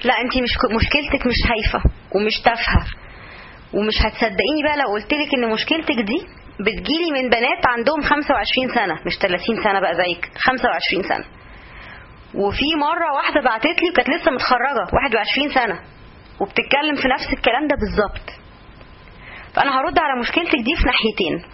لا انتي مشكلتك مش هايفه ومش تافهه، ومش هتصدقيني بقى لو قلتلك ان مشكلتك دي بتجيلي من بنات عندهم 25 سنه، مش 30 سنه بقى زيك، 25 سنه. وفي مره واحده بعتتلي وكانت لسه متخرجه 21 سنه وبتتكلم في نفس الكلام ده بالظبط. فانا هرد على مشكلتك دي في ناحيتين.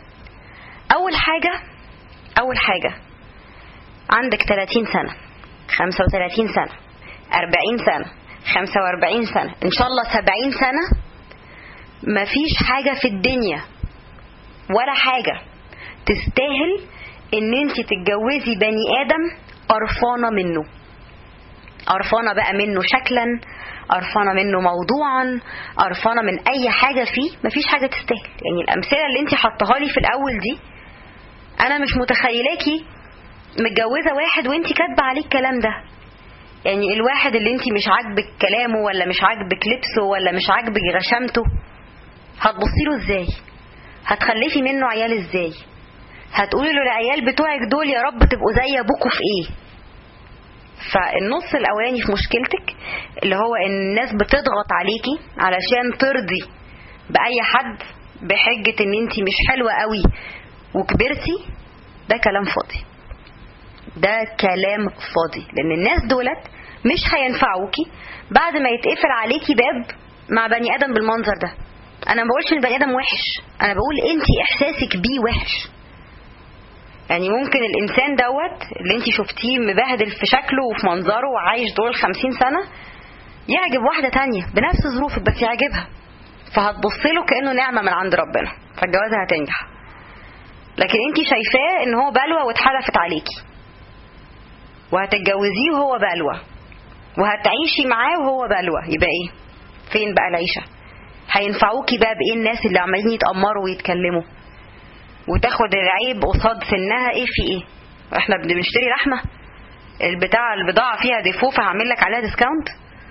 اول حاجه عندك 30 سنه، 35 سنه، 40 سنه، 45 سنه، ان شاء الله 70 سنه، مفيش حاجه في الدنيا ولا حاجه تستاهل ان انت تتجوزي بني ادم قرفانه منه، قرفانه بقى منه شكلا، قرفانه منه موضوعا، قرفانه من اي حاجه فيه. مفيش حاجه تستاهل. يعني الامثله اللي انت حطها لي في الاول دي، انا مش متخيلاكي متجوزه واحد وانت كاتبه عليه الكلام ده. يعني الواحد اللي انت مش عاجبك كلامه، ولا مش عاجبك لبسه، ولا مش عاجبك غشامته، هتبصي له ازاي؟ هتخلفي منه عيال ازاي؟ هتقولي له العيال بتوعك دول يا رب تبقوا زي ابوكوا في ايه؟ فالنص الاولاني في مشكلتك اللي هو ان الناس بتضغط عليكي علشان ترضي باي حد بحجة ان انتي مش حلوة قوي وكبرتي، ده كلام فاضي. ده كلام فاضي، لان الناس دولت مش هينفعوكي بعد ما يتقفل عليكي باب مع بني ادم بالمنظر ده. انا ما بقولش ان البني ادم وحش، انا بقول انتي احساسك بيه وحش. يعني ممكن الانسان دوت اللي انتي شفتيه مبهدل في شكله وفي منظره وعايش دول 50 سنة يعجب واحدة تانية بنفس ظروفك، بس يعجبها، فهتبصله كأنه نعمة من عند ربنا، فالجوازة هتنجح. لكن انتي شايفاه ان هو بلوى واتحدفت عليكي، وهتتجوزيه وهو بلوى، وهتعيشي معاه وهو بلوى، يبقى ايه؟ فين بقى العيشة؟ هينفعوكي بقى بايه الناس اللي عمالين يتأمروا ويتكلموا وتاخد العيب قصاد سنها؟ ايه في ايه؟ احنا بنشتري لحمة؟ البضاعة فيها ديفو فهعمل لك عليها ديسكاونت؟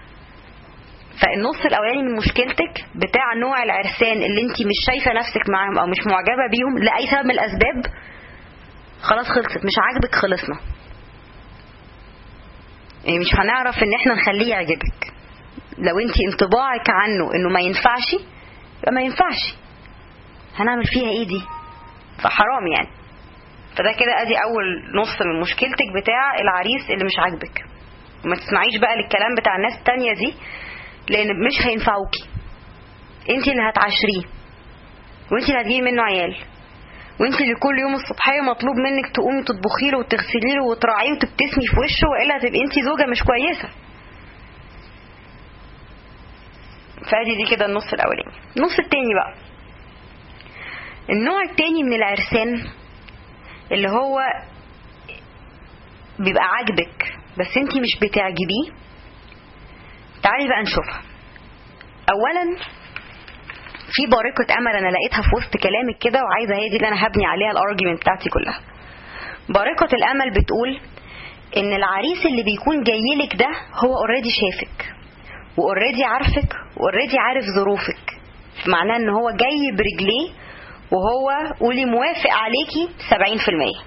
فالنص الاولاني من مشكلتك بتاع نوع العرسان اللي انتي مش شايفة نفسك معاهم او مش معجبة بيهم لأي سبب من الاسباب، خلاص خلصت. مش عاجبك، خلصنا. يعني مش هنعرف ان احنا نخليه يعجبك. لو انتي انطباعك عنه انه ما ينفعش، يبقى ما ينفعش، هنعمل فيها ايه دي؟ فحرام يعني. فده كده ادي اول نص من مشكلتك بتاع العريس اللي مش عاجبك. وما تسمعيش بقى للكلام بتاع الناس التانية دي، لان مش هينفعوكي. انتي اللي هتعاشريه، وانتي اللي هتجيبي منه عيال، وانتي اللي كل يوم الصبحيه مطلوب منك تقومي تطبخي له وتغسلي له وتراعيه وتبتسمي في وشه، والا هتبقي انتي زوجة مش كويسة. فادي دي كده النص الاولاني. النص التاني بقى، النوع التاني من العرسان اللي هو بيبقى عاجبك بس انتي مش بتعجبيه. تعالي بقى نشوفها. اولا في بارقة امل انا لقيتها في وسط كلامك كده، وعايزة هي دي اللي انا هبني عليها الارجيومنت بتاعتي كلها. بارقة الامل بتقول ان العريس اللي بيكون جايلك ده هو اوريدي شافك واوريدي عارفك واوريدي عارف ظروفك، معناه ان هو جاي برجليه وهو قولي موافق عليكي 70%.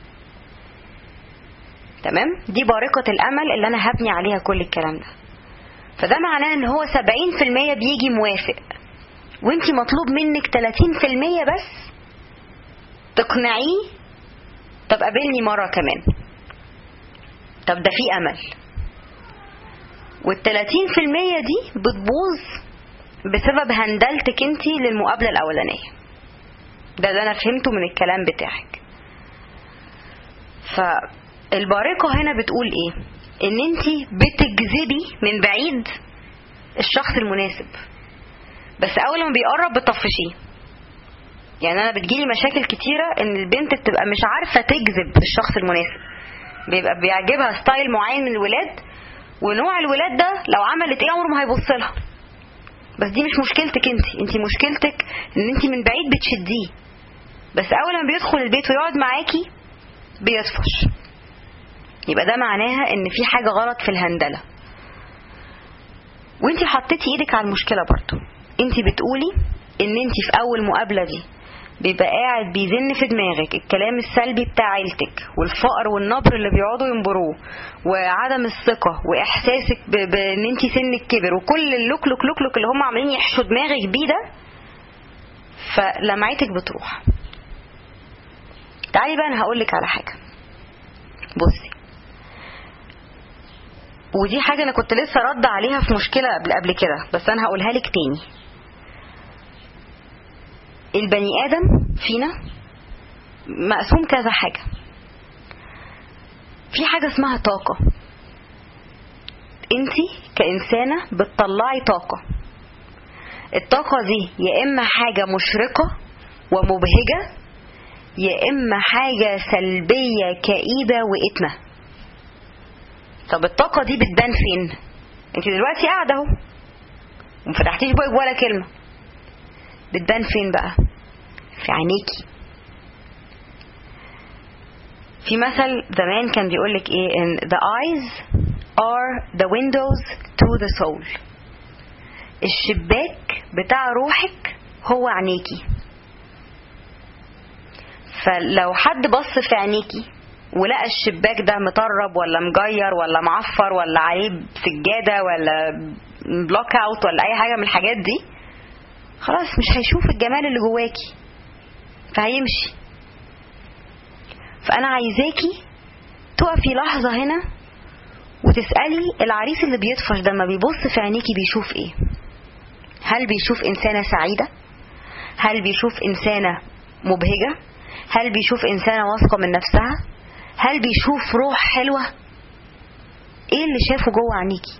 تمام؟ دي بارقة الامل اللي انا هبني عليها كل الكلام ده. فده معناه ان هو 70% بيجي موافق، وانتي مطلوب منك 30% بس تقنعيه طب قابلني مرة كمان. طب ده في امل. وال30% دي بتبوظ بسبب هندلتك انتي للمقابلة الاولانية. ده انا فهمته من الكلام بتاعك. فالبارقة هنا بتقول ايه؟ ان انتي بتجذبي من بعيد الشخص المناسب، بس اول ما بيقرب بتطفشيه. يعني انا بتجيلي مشاكل كتيرة ان البنت بتبقى مش عارفة تجذب الشخص المناسب، بيبقى بيعجبها ستايل معين من الولاد، ونوع الولاد ده لو عملت ايه عمره ما هيبص لها. بس دي مش مشكلتك انتي مشكلتك ان انتي من بعيد بتشديه، بس اول ما بيدخل البيت ويقعد معاكي بيطفش. يبقى ده معناها ان في حاجة غلط في الهندلة، وانتي حطيتي ايدك على المشكلة برضو. انتي بتقولي ان انتي في اول مقابلة دي بيبقى قاعد بيزن في دماغك الكلام السلبي بتاع عيلتك والفقر والنبر اللي بيقعدوا ينبروه وعدم الثقة واحساسك بان انتي سنك كبر وكل اللوك لوك لوك لوك اللي هم عاملين يحشوا دماغك بيه ده، فلمعتك بتروح. تعالي بقى انا هقولك على حاجة. بصي، ودي حاجة انا كنت لسه رد عليها في مشكلة قبل كده، بس انا هقولها لك تاني. البني ادم فينا مقسوم كذا حاجة. في حاجة اسمها طاقة. انتي كإنسانة بتطلعي طاقة. الطاقة دي يا اما حاجة مشرقة ومبهجة، يا اما حاجة سلبية كئيبة وإتمة. طب الطاقة دي بتبان فين؟ انتي دلوقتي قاعدة اهو ومفتحتيش بقك ولا كلمة. بتبان فين بقى؟ في عينيكي. في مثل زمان كان بيقولك ايه؟ ان the eyes are the windows to the soul. الشباك بتاع روحك هو عينيكي. فلو حد بص في عينيكي ولقى الشباك ده مطرب ولا مجير ولا معفر ولا عليه سجادة ولا بلوك اوت ولا اي حاجة من الحاجات دي، خلاص مش هيشوف الجمال اللي جواكي فهيمشي. فانا عايزاكي تقفي لحظة هنا وتسألي العريس اللي بيطفش ده ما بيبص في عينيكي بيشوف ايه؟ هل بيشوف انسانة سعيدة؟ هل بيشوف انسانة مبهجة؟ هل بيشوف انسانة واثقة من نفسها؟ هل بيشوف روح حلوة؟ ايه اللي شافه جوه عينيكي؟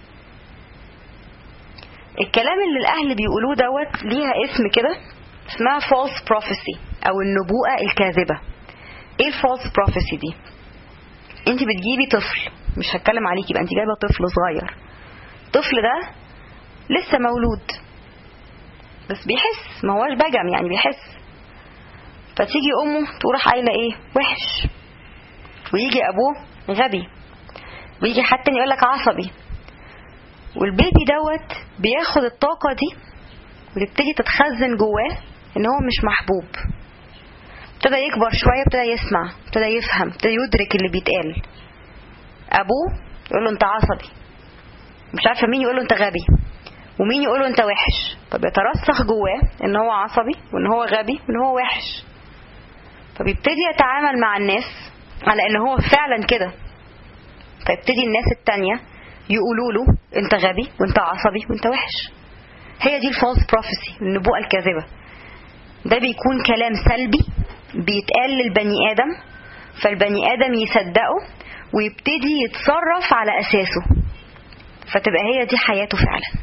الكلام اللي الاهل بيقولوه دوت ليها اسم كده، اسمها false prophecy او النبوءة الكاذبة. ايه الفالس prophecy دي؟ انت بتجيبي طفل، مش هتكلم عليكي بقى، انت جايبه طفل صغير. الطفل ده لسه مولود بس بيحس، ما هوش بجم يعني بيحس. فتيجي امه تقول قايله ايه؟ وحش. ويجي ابوه غبي، ويجي حد تاني يقولك عصبي. والبيبي دوت بياخد الطاقة دي وتبتدي تتخزن جواه ان هو مش محبوب. ابتدى يكبر شوية، ابتدى يسمع، ابتدى يفهم، ابتدى يدرك اللي بيتقال. ابوه يقول له انت عصبي، مش عارفه مين يقول له انت غبي، ومين يقول له انت وحش. فبيترسخ جواه ان هو عصبي وان هو غبي وان هو وحش. فبيبتدي يتعامل مع الناس على ان هو فعلا كده. فيبتدي الناس التانية يقولوا له انت غبي وانت عصبي وانت وحش. هي دي الفالس بروفيسي، النبوءة الكاذبة. ده بيكون كلام سلبي بيتقال للبني آدم، فالبني آدم يصدقه ويبتدي يتصرف على أساسه، فتبقى هي دي حياته فعلا.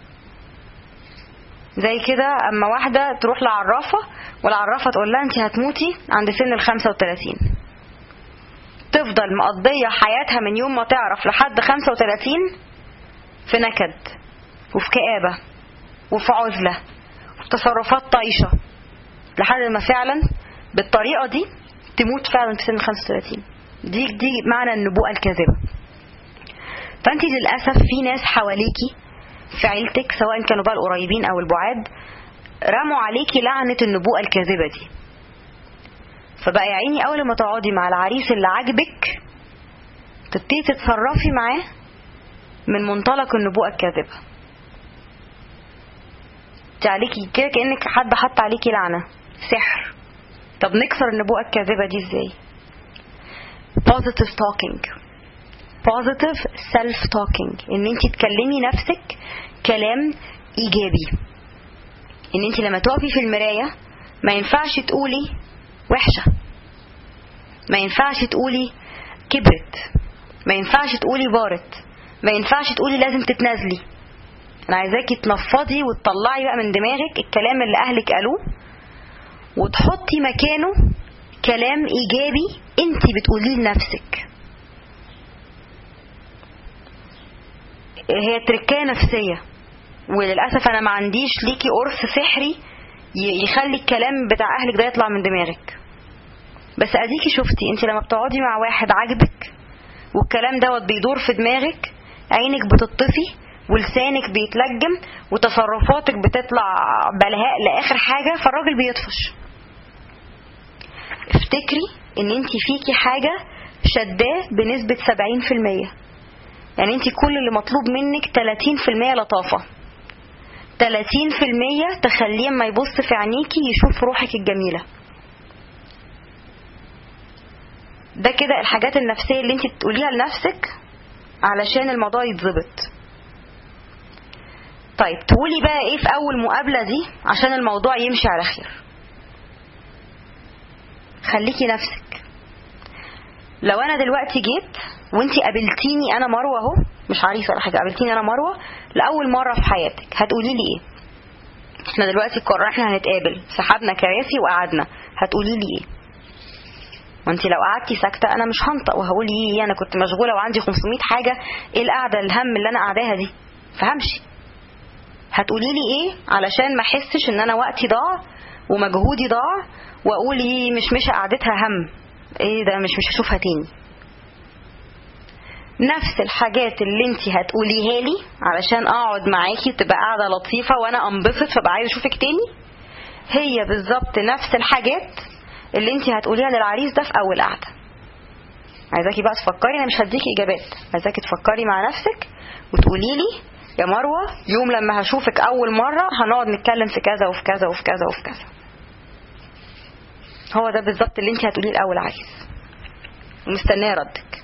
زي كده اما واحدة تروح لعرافة والعرافة تقول لها انت هتموتي عند سن 35، تفضل مقضية حياتها من يوم ما تعرف لحد 35 في نكد وفي كآبة وفي عزلة وفي تصرفات طايشة لحد ما فعلا بالطريقة دي تموت فعلا في سن 35. دي معنى النبوءة الكاذبة. فانت للأسف في ناس حواليكي في عيلتك سواء كانوا بقى القريبين او البعاد رموا عليكي لعنة النبوءة الكاذبة دي. فبقى يا عيني اول ما تقعدي مع العريس اللي عاجبك تبتدي تتصرفي معاه من منطلق النبوءة الكاذبة. عليكي كده كأنك حد حط عليكي لعنة، سحر. طب نكسر النبوءة الكاذبة دي ازاي؟ positive talking، positive self talking، ان انت تكلمي نفسك كلام ايجابي. ان انت لما تقفي في المراية ما ينفعش تقولي وحشة، ما ينفعش تقولي كبرت، ما ينفعش تقولي بارت، ما ينفعش تقولي لازم تتنازلي. انا عايزاكي تنفضي وتطلعي بقى من دماغك الكلام اللي اهلك قالوه وتحطي مكانه كلام ايجابي انت بتقوليه لنفسك. هي تركية نفسية، وللأسف أنا ما عنديش ليكي قرص سحري يخلي الكلام بتاع أهلك ده يطلع من دماغك. بس أديكي شفتي أنت لما بتقعدي مع واحد عاجبك والكلام دوت بيدور في دماغك، عينك بتطفي ولسانك بيتلجم وتصرفاتك بتطلع بلهاء لآخر حاجة، فالراجل بيطفش. تفتكري ان انت فيكي حاجة شداه بنسبة 70%. يعني انت كل اللي مطلوب منك 30% لطافة، 30% تخليه ما يبص في عينيكي يشوف روحك الجميلة. ده كده الحاجات النفسية اللي انت تقوليها لنفسك علشان الموضوع يتظبط. طيب تقولي بقى ايه في اول مقابلة دي عشان الموضوع يمشي على خير؟ خليكي نفسك. لو انا دلوقتي جيت وانتي قابلتيني انا مروة اهو، مش عريس ولا حاجة، قابلتيني انا مروة لأول مرة في حياتك، هتقولي لي ايه؟ احنا دلوقتي قررنا احنا هنتقابل، سحبنا كراسي وقعدنا، هتقولي لي ايه؟ وانتي لو قعدتي ساكتة انا مش هنطق وهقول ايه، انا كنت مشغولة وعندي 500 حاجة، ايه القعدة الهم اللي انا قاعداها دي؟ فهمشي. هتقولي لي ايه علشان ما احسش ان انا وقتي ضاع ومجهودي ضاع واقول ايه مش قعدتها هم، ايه ده مش هشوفها تاني. نفس الحاجات اللي انتي هتقوليها لي علشان اقعد معاكي تبقى قاعدة لطيفة وانا انبسط فبقى عايزة اشوفك تاني، هي بالظبط نفس الحاجات اللي انتي هتقوليها للعريس ده في اول قعدة. عايزاكي بقى تفكري، انا مش هديكي اجابات، عايزاكي تفكري مع نفسك وتقولي لي يا مروة يوم لما هشوفك اول مرة هنقعد نتكلم في كذا وفي كذا وفي كذا وفي كذا. هو ده بالظبط اللي انتي هتقوليه الاول عريس، مستنيه ردك.